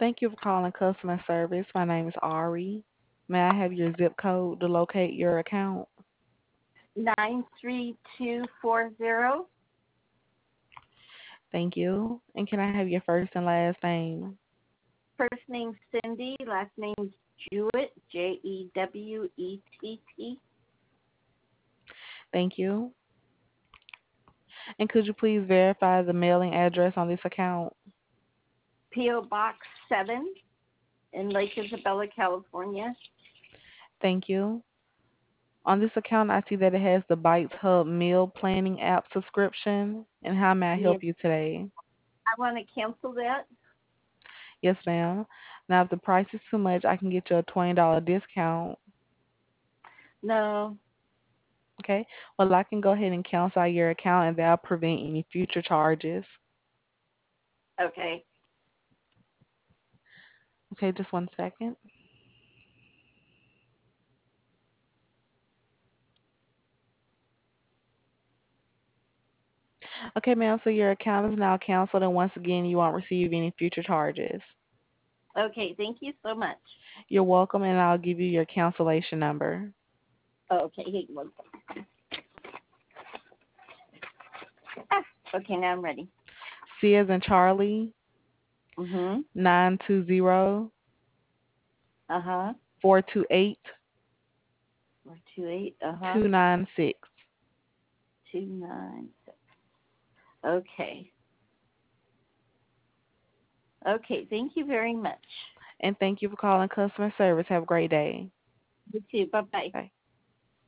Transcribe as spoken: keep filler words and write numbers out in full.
Thank you for calling customer service. My name is Ari. May I have your zip code to locate your account? Nine three two four zero. Thank you. And can I have your first and last name? First name Cindy, last name Jewett, J E W E T T. Thank you. And could you please verify the mailing address on this account? P O Box seven in Lake Isabella, California. Thank you. On this account, I see that it has the Bites Hub meal planning app subscription. And how may I Yes, help you today? I want to cancel that. Yes, ma'am. Now, if the price is too much, I can get you a twenty dollars discount. No. Okay. Well, I can go ahead and cancel out your account, and that'll prevent any future charges. Okay. Okay, just one second. Okay, ma'am, so your account is now canceled, and once again, you won't receive any future charges. Okay. Thank you so much. You're welcome, and I'll give you your cancellation number. Okay. Hey, look. Ah, okay, now I'm ready. C as in Charlie, Mhm. nine two zero Uh huh. four two eight Four two eight. Uh huh. two nine six. Two nine six. Okay. Okay. Thank you very much. And thank you for calling customer service. Have a great day. You too. Bye bye. Bye.